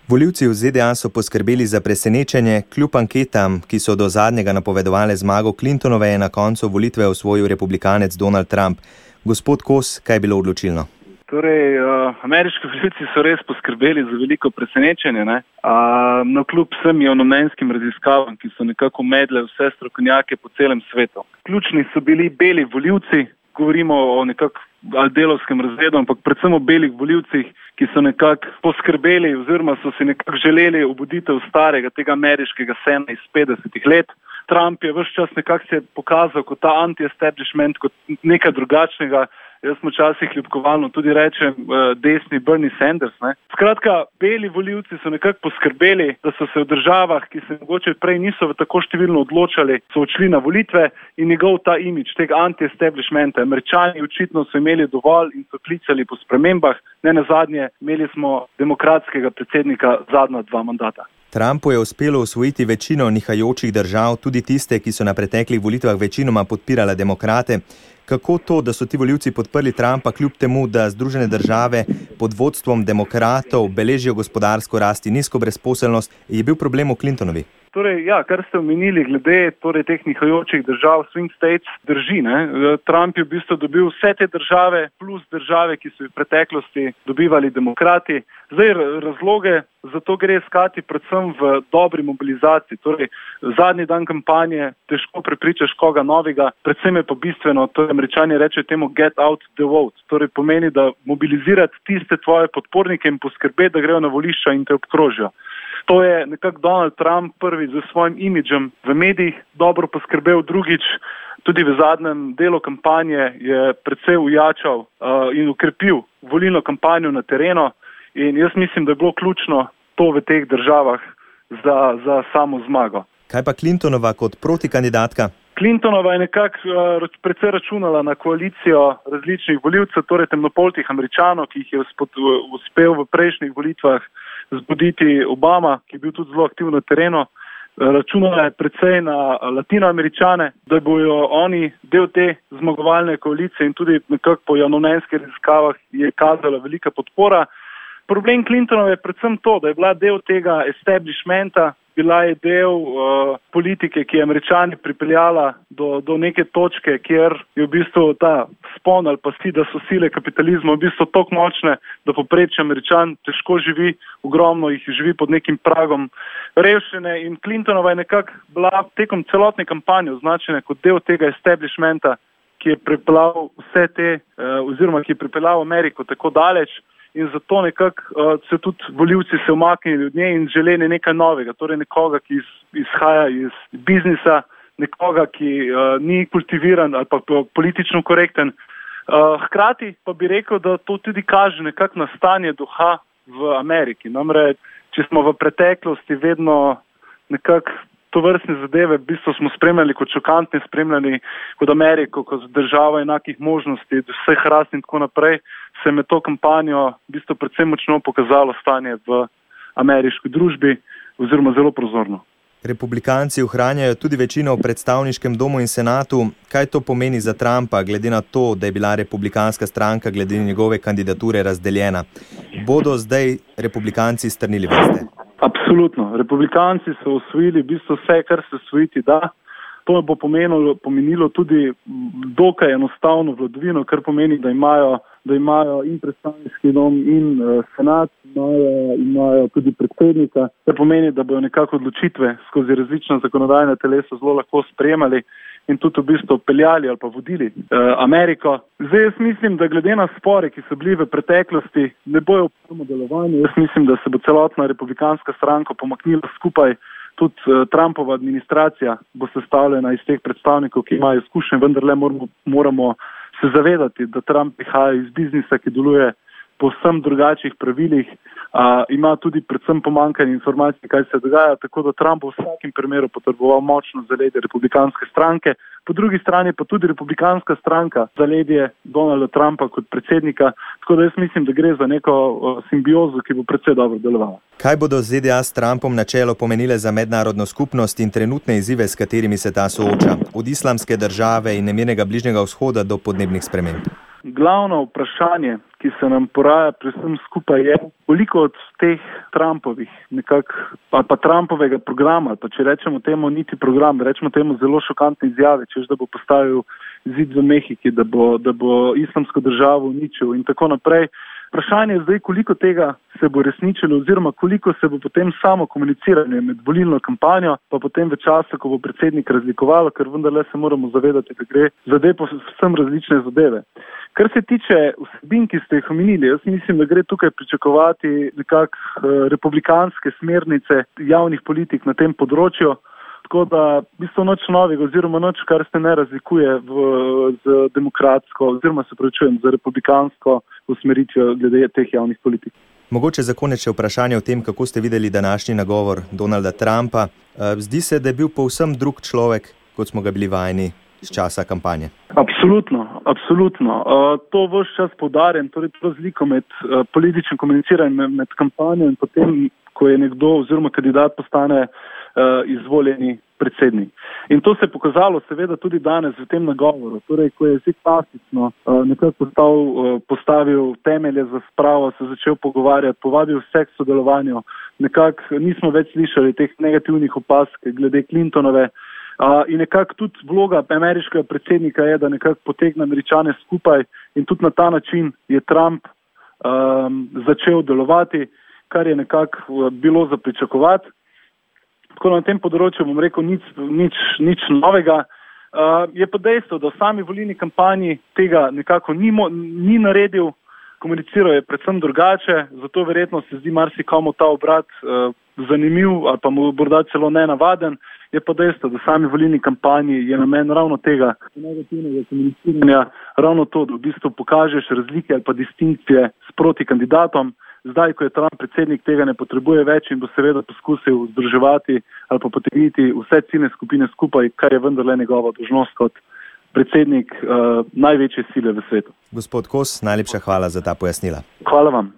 Volivci v ZDA so poskrbeli za presenečenje, kljub anketam, ki so do zadnjega napovedovale zmago Clintonove, je na koncu volitve osvojil republikanec Donald Trump. Gospod Kos, kaj je bilo odločilno? Torej, ameriški volivci so res poskrbeli za veliko presenečenje, no kljub vsem javnomnenjskim raziskavam, ki so nekako medle vse strokovnjake po celem svetu. Ključni so bili beli volivci, govorimo o nekako delovskem razredu, ampak predvsem o belih volivcih, ki so nekako poskrbeli oziroma so si nekako želeli obuditev starega, tega ameriškega sena iz 50 let. Trump je ves čas nekako se pokazal kot ta anti-establishment, kot nekaj drugačnega. Jaz mu včasih ljubkovalno tudi rečem desni Bernie Sanders. Skratka, beli volivci so nekako poskrbeli, da so se v državah, ki se mogoče prej niso tako številno odločali, so odšli na volitve in njegov ta imidž tega anti-establishmenta. Američani očitno so imeli dovolj in so klicali po spremembah. Ne nazadnje, imeli smo demokratskega predsednika zadnja 2 mandata. Trumpu je uspelo osvojiti večino nihajočih držav, tudi tiste, ki so na preteklih volitvah večinoma podpirale demokrate. Kako to, da so ti volivci podprli Trumpa, kljub temu, da Združene države pod vodstvom demokratov beležijo gospodarsko rast in nizko brezposelnost, je bil problem v Clintonovi? Torej, kar ste omenili glede teh nihajočih držav, swing states, drži. Trump je v bistvu dobil vse te države, plus države, ki so v preteklosti dobivali demokrati. Zdaj, razloge za to gre iskati predvsem v dobri mobilizaciji. Torej, zadnji dan kampanje težko prepričaš koga novega, predvsem je pa bistveno, torej Američani rečejo temu get out the vote. Torej, pomeni, da mobilizirati tiste tvoje podpornike in poskrbeti, da grejo na volišča in te obkrožijo. To je nekako Donald Trump prvi z svojim imidžem v medijih dobro poskrbel, drugič tudi v zadnjem delu kampanje je precej ujačal in ukrepil volilno kampanjo na terenu in jaz mislim, da je bilo ključno to v teh državah za samo zmago. Kaj pa Clintonova kot protikandidatka? Clintonova je nekako precej računala na koalicijo različnih volivcev, torej temnopoltih Američanov, ki jih je uspel v prejšnjih volitvah zbuditi Obama, ki je bil tudi zelo aktivno na terenu. Računala je precej na Latinoameričane, da bojo oni del te zmagovalne koalicije in tudi nekako po javnomnenjskih raziskavah je kazala velika podpora. Problem Clintonove je predvsem to, da je bila del tega establishmenta, bila je del politike, ki je Američani pripeljala do neke točke, kjer je v bistvu ta spon ali pa da so sile kapitalizma v bistvu toliko močne, da povprečen Američan težko živi, ogromno jih živi pod nekim pragom revščine in Clintonova je nekako bila tekom celotne kampanje označena kot del tega establishmenta, ki je pripeljal vse te, oziroma ki je pripeljal Ameriko tako daleč. In zato nekako se tudi volivci se umaknili od nje in želeli nekaj novega, torej nekoga, ki izhaja iz biznisa, nekoga, ki ni kultiviran ali pa politično korekten. Hkrati pa bi rekel, da to tudi kaže nekako na stanje duha v Ameriki. Namreč, če smo v preteklosti vedno nekako tovrstne zadeve, v bistvu smo spremljali kot šokantne, spremljali kot Ameriko, kot država enakih možnosti, vseh ras in tako naprej, se je to kampanjo v bistvu predvsem močno pokazalo stanje v ameriški družbi oziroma zelo prozorno. Republikanci ohranjajo tudi večino v predstavniškem domu in senatu. Kaj to pomeni za Trumpa, glede na to, da je bila republikanska stranka glede njegove kandidature razdeljena? Bodo zdaj republikanci strnili vrste? Absolutno. Republikanci so osvojili v bistvu vse, kar se osvojiti da. To bo pomenilo tudi dokaj enostavno vladavino, kar pomeni, da imajo in predstavniški dom in senat, imajo tudi predsednika. To pomeni, da bodo nekako odločitve skozi različna zakonodajna telesa zelo lahko sprejemali in tudi v bistvu peljali ali pa vodili Ameriko. Zdaj jaz mislim, da glede na spore, ki so bili v preteklosti, ne bojo v prvem delovanju. Jaz mislim, da se bo celotna republikanska stranka pomaknila skupaj. Tudi Trumpova administracija bo sestavljena iz teh predstavnikov, ki imajo izkušnje, vendarle moramo se zavedati, da Trump prihaja iz biznisa, ki deluje po vsem drugačnih pravilih, ima tudi predvsem pomanjkanje informacij, kaj se dogaja, tako da Trump v vsakem primeru potreboval močno zaledje republikanske stranke. Po drugi strani pa tudi republikanska stranka zaledje Donalda Trumpa kot predsednika, tako da jaz mislim, da gre za neko simbiozo, ki bo predvsej dobro delovala. Kaj bodo ZDA s Trumpom na čelo pomenile za mednarodno skupnost in trenutne izzive, s katerimi se ta sooča, od islamske države in nemirnega Bližnjega vzhoda do podnebnih sprememb? Glavno vprašanje, ki se nam poraja pri vsem skupaj je, koliko od teh Trumpovih ali pa Trumpovega programa, ali pa če rečemo temu niti program, rečemo temu zelo šokantne izjave, češ da bo postavil zid v Mehiki, da bo islamsko državo uničil in tako naprej. Vprašanje je zdaj, koliko tega se bo resničilo oziroma koliko se bo potem samo komuniciranje med volilno kampanjo, pa potem v času, ko bo predsednik razlikovalo, ker vendarle se moramo zavedati, da gre za dve povsem različne zadeve. Kar se tiče vsebin, ki ste jih omenili, jaz mislim, da gre tukaj pričakovati republikanske smernice javnih politik na tem področju, tako da v bistvu nič novega oziroma nič, kar se ne razlikuje z demokratsko oziroma z republikansko usmeritvijo glede teh javnih politik. Mogoče za konec še vprašanje o tem, kako ste videli današnji nagovor Donalda Trumpa. Zdi se, da je bil povsem drug človek, kot smo ga bili vajeni z časa kampanje. Absolutno. To ves čas poudarjam, torej razliko med političnim komuniciranjem med kampanjo in potem, ko je nekdo oziroma kandidat postane izvoljeni predsednik. In to se je pokazalo seveda tudi danes v tem nagovoru, torej ko je zelo klasično nekako postavil temelje za spravo, se začel pogovarjati, povabil vse k sodelovanju, nekako nismo več slišali teh negativnih opazk glede Clintonove. In nekako tudi vloga ameriškega predsednika je, da nekako potegne Američane skupaj in tudi na ta način je Trump začel delovati, kar je nekako bilo za pričakovati. Tako na tem področju bom rekel nič novega. Je pa dejstvo, da v sami volilni kampanji tega nekako ni naredil, komuniciral je predvsem drugače, zato verjetno se zdi marsikomu ta obrat zanimiv ali pa morda celo nenavaden. Je pa dejstvo, da v sami volilni kampanji je namen ravno tega negativnega komuniciranja, ravno to, da v bistvu pokažeš razlike ali pa distinkcije s proti kandidatom. Zdaj, ko je Trump predsednik, tega ne potrebuje več in bo seveda poskusil združevati ali pa potegniti vse ciljne skupine skupaj, kar je vendarle njegova dolžnost kot predsednik največje sile v svetu. Gospod Kos, najlepša hvala za ta pojasnila. Hvala vam.